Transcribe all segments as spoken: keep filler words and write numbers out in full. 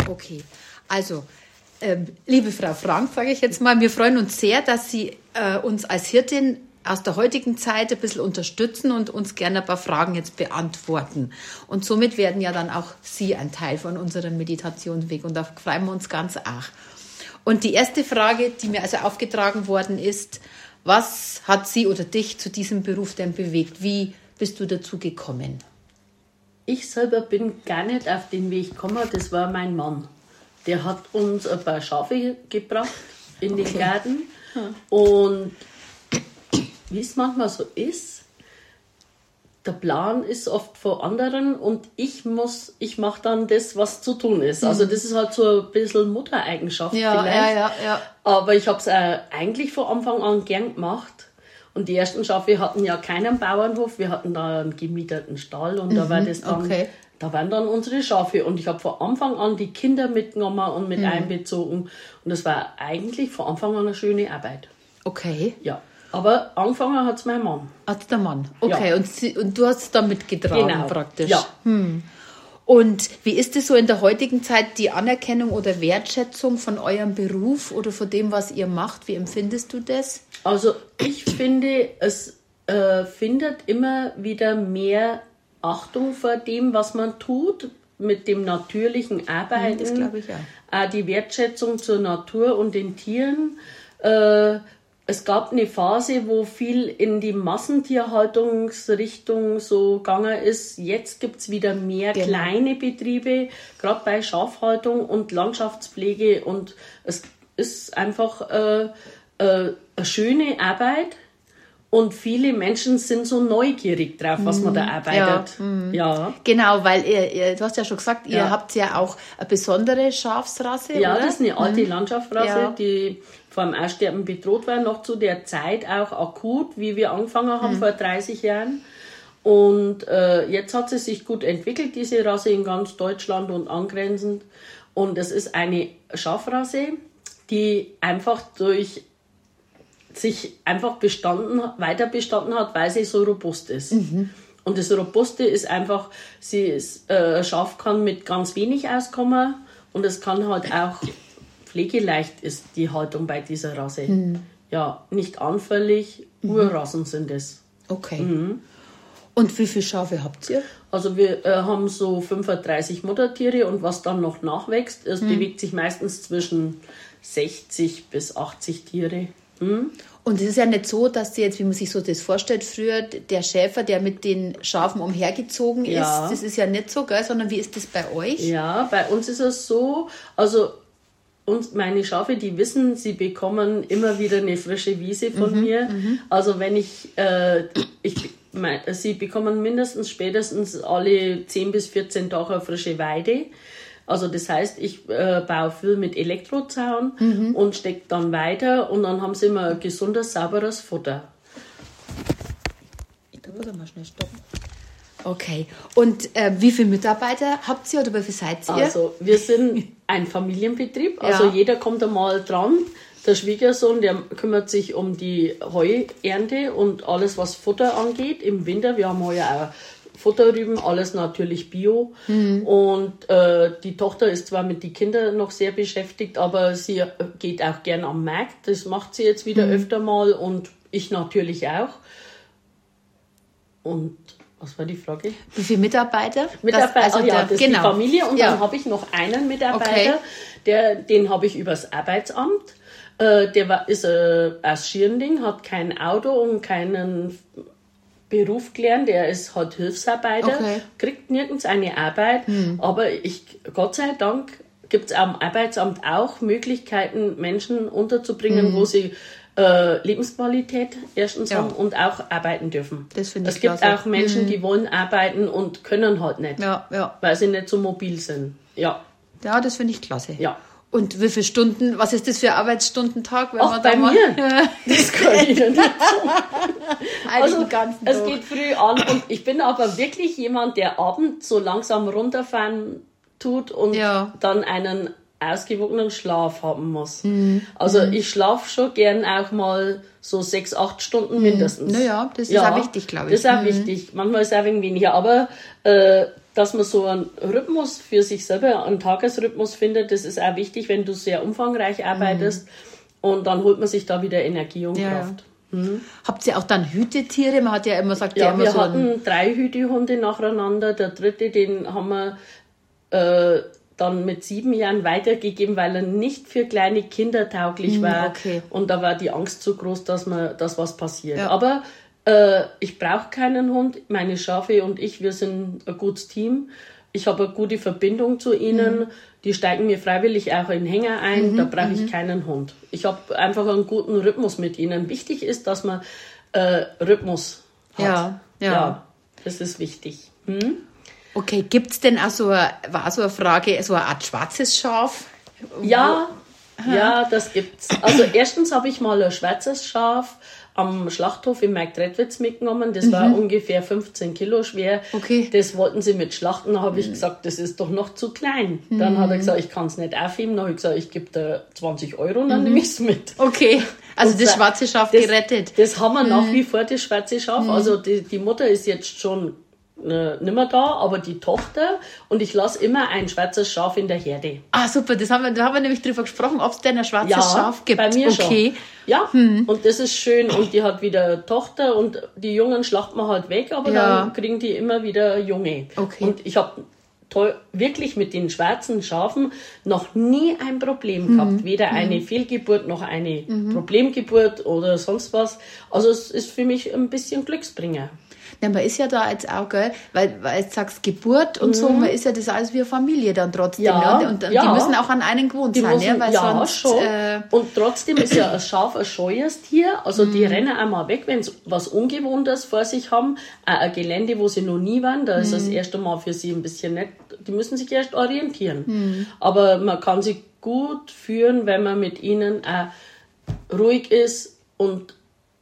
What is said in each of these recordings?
Okay, also ähm, liebe Frau Frank, sage ich jetzt mal, wir freuen uns sehr, dass Sie äh, uns als Hirtin aus der heutigen Zeit ein bisschen unterstützen und uns gerne ein paar Fragen jetzt beantworten. Und somit werden ja dann auch Sie ein Teil von unserem Meditationsweg und da freuen wir uns ganz auch. Und die erste Frage, die mir also aufgetragen worden ist, was hat Sie oder dich zu diesem Beruf denn bewegt? Wie bist du dazu gekommen? Ich selber bin gar nicht auf den Weg gekommen, das war mein Mann. Der hat uns ein paar Schafe gebracht in den okay. Garten und wie es manchmal so ist, der Plan ist oft von anderen und ich muss, ich mache dann das, was zu tun ist. Mhm. Also das ist halt so ein bisschen Muttereigenschaft ja, vielleicht. Ja, ja, ja. Aber ich habe es äh, eigentlich von Anfang an gern gemacht. Und die ersten Schafe hatten ja keinen Bauernhof, wir hatten da einen gemieteten Stall und mhm, da war das dann, okay. da waren dann unsere Schafe. Und ich habe von Anfang an die Kinder mitgenommen und mit mhm. einbezogen. Und das war eigentlich von Anfang an eine schöne Arbeit. Okay. Ja. Aber angefangen hat es mein Mann. Hat der Mann, okay. Ja. Und, sie, und du hast es dann mitgetragen genau. praktisch. Ja. Hm. Und wie ist es so in der heutigen Zeit, die Anerkennung oder Wertschätzung von eurem Beruf oder von dem, was ihr macht? Wie empfindest du das? Also ich finde, es äh, findet immer wieder mehr Achtung vor dem, was man tut, mit dem natürlichen Arbeiten. Das glaube ich auch. Auch die Wertschätzung zur Natur und den Tieren. Äh, Es gab eine Phase, wo viel in die Massentierhaltungsrichtung so gegangen ist. Jetzt gibt es wieder mehr genau. kleine Betriebe, gerade bei Schafhaltung und Landschaftspflege. Und es ist einfach äh, äh, eine schöne Arbeit. Und viele Menschen sind so neugierig drauf, was man da arbeitet. Ja, mm. ja. Genau, weil ihr, ihr, du hast ja schon gesagt, ihr ja. habt ja auch eine besondere Schafsrasse, Ja, oder? das ist eine alte mm. Landschaftsrasse, ja. die vor dem Aussterben bedroht war, noch zu der Zeit auch akut, wie wir angefangen haben, mm. vor dreißig Jahren. Und äh, jetzt hat sie sich gut entwickelt, diese Rasse in ganz Deutschland und angrenzend. Und es ist eine Schafrasse, die einfach durch sich einfach bestanden, weiter bestanden hat, weil sie so robust ist. Mhm. Und das Robuste ist einfach, sie ist, äh, Schaf kann mit ganz wenig auskommen und es kann halt auch, pflegeleicht ist die Haltung bei dieser Rasse. Mhm. Ja, nicht anfällig, mhm. Urrassen sind es. Okay. Mhm. Und wie viele Schafe habt ihr? Also wir äh, haben so fünfunddreißig Muttertiere und was dann noch nachwächst, es mhm. bewegt sich meistens zwischen sechzig bis achtzig Tiere. Hm? Und es ist ja nicht so, dass jetzt, wie man sich so das vorstellt, früher der Schäfer, der mit den Schafen umhergezogen ist, ja. das ist ja nicht so, gell? Sondern wie ist das bei euch? Ja, bei uns ist es so, also uns, meine Schafe, die wissen, sie bekommen immer wieder eine frische Wiese von mhm, mir. Mhm. Also wenn ich, äh, ich mein, sie bekommen mindestens spätestens alle zehn bis vierzehn Tage eine frische Weide. Also das heißt, ich äh, baue viel mit Elektrozaun mhm. und stecke dann weiter und dann haben sie immer ein gesundes, sauberes Futter. Da muss ich mal schnell stoppen. Okay. Und äh, wie viele Mitarbeiter habt ihr oder wie viel seid ihr? Also wir sind ein Familienbetrieb, also ja. jeder kommt einmal dran. Der Schwiegersohn, der kümmert sich um die Heuernte und alles, was Futter angeht im Winter. Wir haben heuer auch Futterrüben, alles natürlich Bio. Mhm. Und äh, die Tochter ist zwar mit den Kindern noch sehr beschäftigt, aber sie geht auch gern am Markt. Das macht sie jetzt wieder mhm. öfter mal und ich natürlich auch. Und was war die Frage? Wie viele Mitarbeiter? Mitarbeiter, das, also ja, das genau. ist die Familie. Und ja. dann habe ich noch einen Mitarbeiter, okay. der, den habe ich übers Arbeitsamt. Äh, der war, ist äh, aus Schiernding, hat kein Auto und keinen Beruf gelernt, der ist halt Hilfsarbeiter, okay. kriegt nirgends eine Arbeit, hm. aber ich, Gott sei Dank gibt es am Arbeitsamt auch Möglichkeiten, Menschen unterzubringen, hm. wo sie äh, Lebensqualität erstens ja. haben und auch arbeiten dürfen. Das finde ich Es gibt klasse. auch Menschen, hm. die wollen arbeiten und können halt nicht, ja, ja. weil sie nicht so mobil sind. Ja, ja das finde ich klasse. Ja. Und wie viele Stunden, was ist das für ein Arbeitsstundentag? Wenn Ach, man bei da mir? Ja. Das kann ich nicht sagen. Also, es Tag. geht früh an und ich bin aber wirklich jemand, der abends so langsam runterfahren tut und ja. dann einen ausgewogenen Schlaf haben muss. Mhm. Also mhm. ich schlafe schon gern auch mal so sechs, acht Stunden mindestens. Naja, das ist ja, auch wichtig, glaube ich. Das ist auch mhm. wichtig. Manchmal ist es auch ein wenig weniger, aber äh, dass man so einen Rhythmus für sich selber, einen Tagesrhythmus findet. Das ist auch wichtig, wenn du sehr umfangreich arbeitest. Mhm. Und dann holt man sich da wieder Energie und ja. Kraft. Mhm. Habt ihr auch dann Hütetiere? Man hat ja immer gesagt, ja, immer wir so hatten drei Hütehunde nacheinander. Der dritte, den haben wir äh, dann mit sieben Jahren weitergegeben, weil er nicht für kleine Kinder tauglich war. Okay. Und da war die Angst zu groß, dass, man, dass was passiert. Ja. Aber äh, ich brauche keinen Hund. Meine Schafe und ich, wir sind ein gutes Team. Ich habe eine gute Verbindung zu ihnen. Mhm. Die steigen mir freiwillig auch in den Hänger ein. Mhm. Da brauche ich mhm. keinen Hund. Ich habe einfach einen guten Rhythmus mit ihnen. Wichtig ist, dass man äh, Rhythmus hat. Ja, ja. ja, das ist wichtig. Hm? Okay, gibt es denn auch so eine, war so eine Frage, so eine Art schwarzes Schaf? Ja, ja, das gibt's. Also erstens habe ich mal ein schwarzes Schaf am Schlachthof in Marktredwitz mitgenommen. Das mhm. war ungefähr fünfzehn Kilo schwer. Okay. Das wollten sie mit schlachten. Da habe ich gesagt, das ist doch noch zu klein. Mhm. Dann hat er gesagt, ich kann es nicht aufheben. Dann habe ich gesagt, ich gebe dir zwanzig Euro und dann mhm. nehme ich es mit. Okay, also und das schwarze Schaf das, gerettet. Das haben wir mhm. nach wie vor, das schwarze Schaf. Mhm. Also die, die Mutter ist jetzt schon äh, nicht mehr da, aber die Tochter. Und ich lasse immer ein schwarzes Schaf in der Herde. Ah, super. Das haben wir, da haben wir nämlich drüber gesprochen, ob es denn ein schwarzes ja, Schaf gibt. Bei mir okay. schon. Ja, hm. und das ist schön. Und die hat wieder eine Tochter und die Jungen schlachten wir halt weg, aber ja. dann kriegen die immer wieder Junge. Okay. Und ich habe wirklich mit den schwarzen Schafen noch nie ein Problem gehabt. Mhm. Weder mhm. eine Fehlgeburt noch eine mhm. Problemgeburt oder sonst was. Also es ist für mich ein bisschen Glücksbringer. Ja, man ist ja da jetzt auch, gell, weil, weil du sagst Geburt und mhm. so, man ist ja das alles wie eine Familie dann trotzdem. Ja, ne? Und ja. die müssen auch an einen gewohnt die sein. Müssen, ja, weil ja sonst, schon. Äh, und trotzdem ist ja ein Schaf ein scheues Tier. Also mhm. die rennen einmal weg, wenn sie was Ungewohntes vor sich haben. Auch ein Gelände, wo sie noch nie waren, da ist mhm. das erste Mal für sie ein bisschen nett. Die müssen sich erst orientieren. Mhm. Aber man kann sie gut führen, wenn man mit ihnen auch ruhig ist und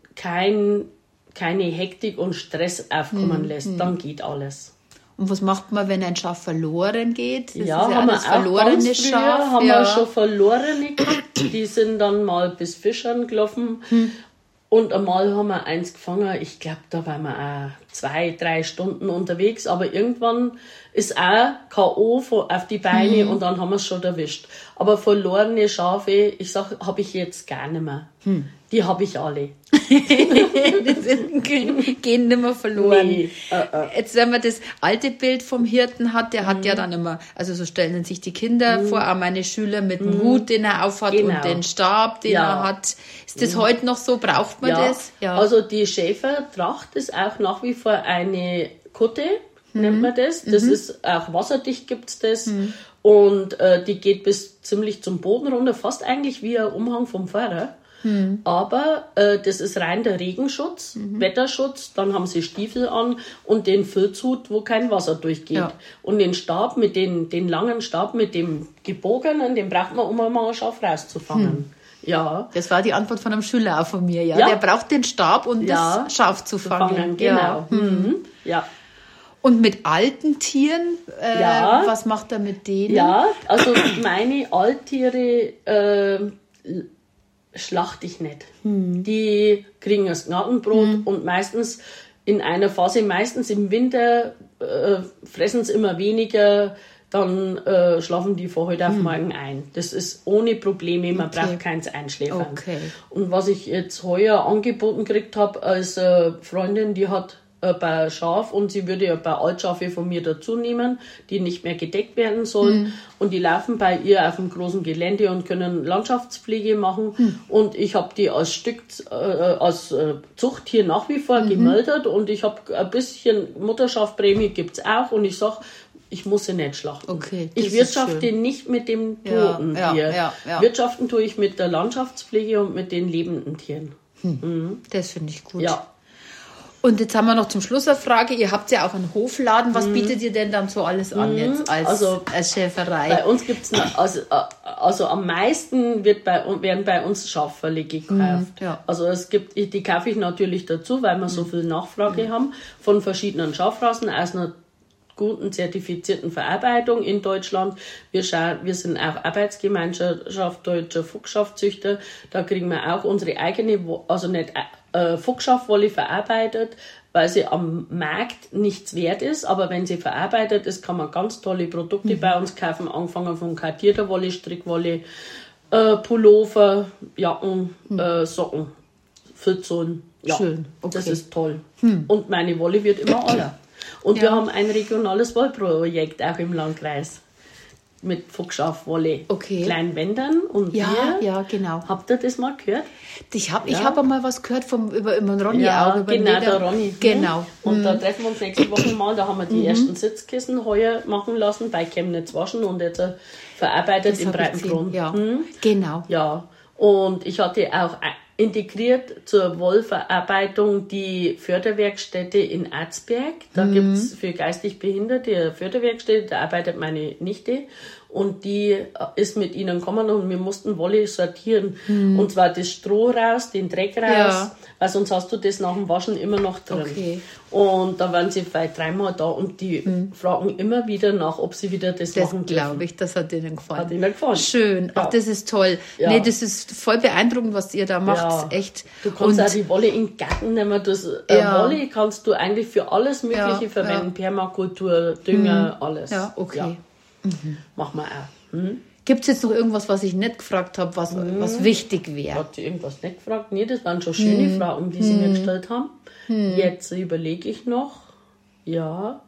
kein keine Hektik und Stress aufkommen hm, lässt, hm. dann geht alles. Und was macht man, wenn ein Schaf verloren geht? Das ja, ist ja haben wir auch verlorene ganz früher, Schaf. haben ja. wir schon verlorene gehabt. Die sind dann mal bis Fischern gelaufen. Hm. Und einmal haben wir eins gefangen. Ich glaube, da waren wir auch zwei, drei Stunden unterwegs. Aber irgendwann ist auch K O auf die Beine hm. und dann haben wir es schon erwischt. Aber verlorene Schafe, ich sag, habe ich jetzt gar nicht mehr. Hm. Die habe ich alle. Die sind, gehen nicht mehr verloren. Nee. Uh, uh. Jetzt, wenn man das alte Bild vom Hirten hat, der hat mm. ja dann immer, also so stellen sich die Kinder mm. vor, auch meine Schüler mit dem mm. Hut, den er aufhat genau. und den Stab, den ja. er hat. Ist das mm. heute noch so? Braucht man ja. das? Ja. Also die Schäfertracht ist auch nach wie vor eine Kutte, mm. nennt man das. Das mm-hmm. ist auch wasserdicht, gibt's das. Mm. Und äh, die geht bis ziemlich zum Boden runter, fast eigentlich wie ein Umhang vom Fahrer. Hm. Aber äh, das ist rein der Regenschutz, mhm. Wetterschutz, dann haben sie Stiefel an und den Filzhut, wo kein Wasser durchgeht. Ja. Und den Stab, mit den, den langen Stab mit dem gebogenen, den braucht man, um einmal ein Schaf rauszufangen. Hm. Ja. Das war die Antwort von einem Schüler auch von mir, ja. ja. Der braucht den Stab, um ja. das Schaf zu fangen. Zu fangen genau. Ja. Mhm. ja. Und mit alten Tieren, äh, ja. was macht er mit denen? Ja, also meine Alttiere äh, schlachte ich nicht. Hm. Die kriegen das Gnadenbrot hm. und meistens in einer Phase, meistens im Winter, äh, fressen sie immer weniger, dann äh, schlafen die von heute auf hm. morgen ein. Das ist ohne Probleme, man okay. braucht keins einschläfern. Okay. Und was ich jetzt heuer angeboten gekriegt habe als äh, Freundin, die hat ein paar Schaf und sie würde ein paar Altschafe von mir dazu nehmen, die nicht mehr gedeckt werden sollen. Mhm. Und die laufen bei ihr auf dem großen Gelände und können Landschaftspflege machen. Mhm. Und ich habe die als Stück, äh, als äh, Zuchttier nach wie vor mhm. gemeldet und ich habe ein bisschen Mutterschaftprämie gibt's auch und ich sag, ich muss sie nicht schlachten. Okay, ich wirtschafte nicht mit dem toten ja, Tier. Ja, ja, ja. Wirtschaften tue ich mit der Landschaftspflege und mit den lebenden Tieren. Hm. Mhm. Das finde ich gut. Ja. Und jetzt haben wir noch zum Schluss eine Frage. Ihr habt ja auch einen Hofladen. Was mm. bietet ihr denn dann so alles an mm. jetzt als, also, als Schäferei? Bei uns gibt's noch, also, also am meisten wird bei, werden bei uns Schafferle gekauft. Mm, ja. Also es gibt, die kaufe ich natürlich dazu, weil wir mm. so viel Nachfrage mm. haben von verschiedenen Schafrassen aus einer guten zertifizierten Verarbeitung in Deutschland. Wir, schauen, wir sind auch Arbeitsgemeinschaft Deutscher Fuchsschafzüchter. Da kriegen wir auch unsere eigene, also nicht äh, Fuchsschafwolle verarbeitet, weil sie am Markt nichts wert ist, aber wenn sie verarbeitet ist, kann man ganz tolle Produkte mhm. bei uns kaufen, angefangen von kartierter Wolle, Strickwolle, äh, Pullover, Jacken, mhm. äh, Socken, Pfützen. Ja, schön. Okay. Das ist toll. Hm. Und meine Wolle wird immer aller. Und ja. wir haben ein regionales Wollprojekt auch im Landkreis mit Fuchsschafwolle, okay. kleinen Bändern und ja, wir. Ja, genau. Habt ihr das mal gehört? Ich habe ja. ich hab einmal was gehört vom, über, über den Ronny ja, auch. Über genau, den der Ronny. Genau. Und mhm. da treffen wir uns nächste Woche mal. Da haben wir die mhm. ersten Sitzkissen heuer machen lassen, bei Chemnitz waschen und jetzt verarbeitet das im Breitengrund. Ja, mhm. genau. Ja, und ich hatte auch integriert zur Wollverarbeitung die Förderwerkstätte in Arzberg. Da mhm. gibt es für geistig Behinderte eine Förderwerkstätte, da arbeitet meine Nichte und die ist mit ihnen gekommen und wir mussten Wolle sortieren. Mhm. Und zwar das Stroh raus, den Dreck raus, ja. weil sonst hast du das nach dem Waschen immer noch drin. Okay. Und da waren sie vielleicht dreimal da und die mhm. fragen immer wieder nach, ob sie wieder das, das machen dürfen. Das glaube ich, das hat ihnen gefallen. Hat ihnen gefallen. Schön, ja. Ach, das ist toll. Ja. Nee, das ist voll beeindruckend, was ihr da macht. Ja. Echt. Du kannst und auch die Wolle in den Garten nehmen. Das, äh, ja. Wolle kannst du eigentlich für alles Mögliche ja. verwenden. Ja. Permakultur, Dünger, mhm. alles. Ja, okay. Ja. Mhm. Machen wir auch. Mhm. Gibt es jetzt noch irgendwas, was ich nicht gefragt habe, was, mhm. was wichtig wäre? Hat sie irgendwas nicht gefragt? Nee, das waren schon schöne mhm. Fragen, die sie mhm. mir gestellt haben. Mhm. Jetzt überlege ich noch, ja,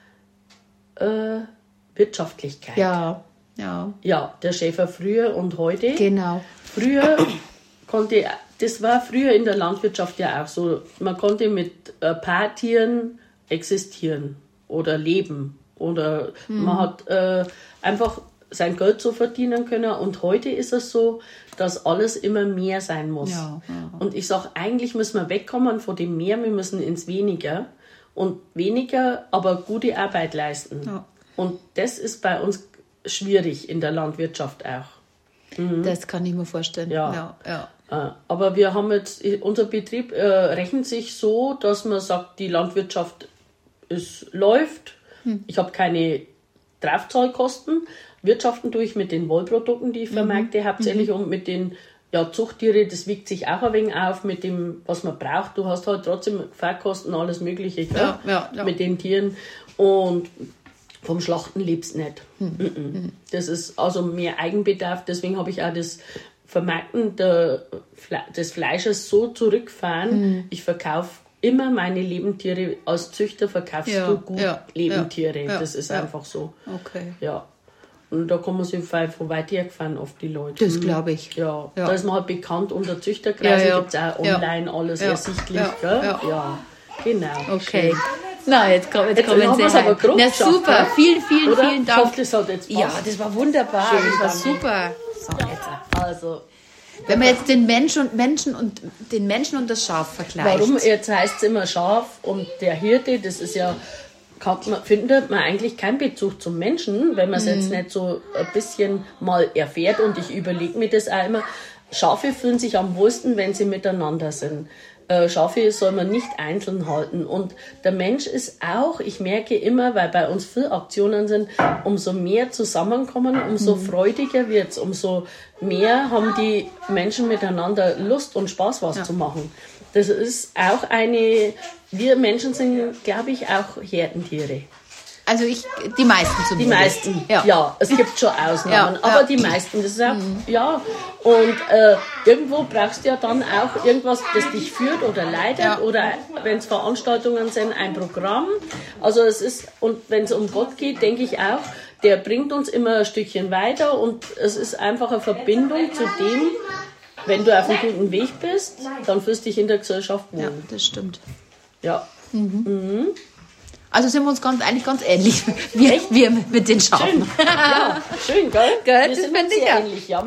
äh, Wirtschaftlichkeit. Ja, ja. Ja, der Schäfer früher und heute. Genau. Früher konnte, das war früher in der Landwirtschaft ja auch so, man konnte mit ein paar Tieren existieren oder leben oder mhm. man hat äh, einfach sein Geld so verdienen können und heute ist es so, dass alles immer mehr sein muss. Ja, ja. Und ich sage, eigentlich müssen wir wegkommen von dem Mehr, wir müssen ins Weniger und weniger, aber gute Arbeit leisten. Ja. Und das ist bei uns schwierig in der Landwirtschaft auch. Mhm. Das kann ich mir vorstellen. Ja. Ja, ja. Aber wir haben jetzt, unser Betrieb äh, rechnet sich so, dass man sagt, die Landwirtschaft ist, läuft. Hm. Ich habe keine Draufzahlkosten. Wirtschaften tue ich mit den Wollprodukten, die ich vermarkte, mhm. hauptsächlich, und mit den ja, Zuchttiere, das wiegt sich auch ein wenig auf mit dem, was man braucht. Du hast halt trotzdem Fahrkosten, alles Mögliche, ja, ja, ja. mit den Tieren. Und vom Schlachten lebst du nicht. Mhm. Mhm. Das ist also mehr Eigenbedarf. Deswegen habe ich auch das Vermarkten der, des Fleisches so zurückgefahren. Mhm. Ich verkaufe immer meine Lebendtiere. Als Züchter verkaufst ja, du gut ja, Lebendtiere. Ja, das ist ja. einfach so. Okay. Ja. Und da kommen sie von weit her gefahren, oft die Leute. Das glaube ich. Ja. Ja. Da ist man halt bekannt unter Züchterkreisen, ja, ja. gibt es auch online ja. alles ja. ersichtlich. Ja. Gell? Ja. ja, genau. Okay. Schön. Na, jetzt, komm, jetzt, jetzt kommen haben Sie wir es aber grob Na, geschafft, super. Ja? Vielen, vielen, Oder? vielen Ich Dank. hoffe, das hat jetzt ja, passt. das war wunderbar. Schön, das war danke. super. So, jetzt. Also, wenn man jetzt den Mensch und Menschen und den Menschen und das Schaf vergleicht. Warum jetzt heißt es immer Schaf und der Hirte, das ist ja, kann man, findet man eigentlich keinen Bezug zum Menschen, wenn man es mhm. jetzt nicht so ein bisschen mal erfährt, und ich überlege mir das auch immer. Schafe fühlen sich am wohlsten, wenn sie miteinander sind. Äh, Schafe soll man nicht einzeln halten. Und der Mensch ist auch, ich merke immer, weil bei uns viele Aktionen sind, umso mehr zusammenkommen, umso mhm. freudiger wird's, umso mehr haben die Menschen miteinander Lust und Spaß, was ja. zu machen. Das ist auch eine, wir Menschen sind, glaube ich, auch Herdentiere. Also ich, die meisten zumindest. Die meisten, ja. ja. Es gibt schon Ausnahmen, ja, aber ja. die meisten, das ist auch, mhm. ja. Und äh, irgendwo brauchst du ja dann auch irgendwas, das dich führt oder leitet, ja. oder wenn es Veranstaltungen sind, ein Programm. Also es ist, und wenn es um Gott geht, denke ich auch, der bringt uns immer ein Stückchen weiter, und es ist einfach eine Verbindung zu dem, wenn du auf einem guten Weg bist, dann fühlst du dich in der Gesellschaft wohl. Ja, das stimmt. Ja. Mhm. Mhm. Also sind wir uns ganz, eigentlich ganz ähnlich, wir, wir mit den Schafen. Schön. Ja, schön, gell? Gell, Wir das sind finde uns ich sehr ja. ähnlich, ja.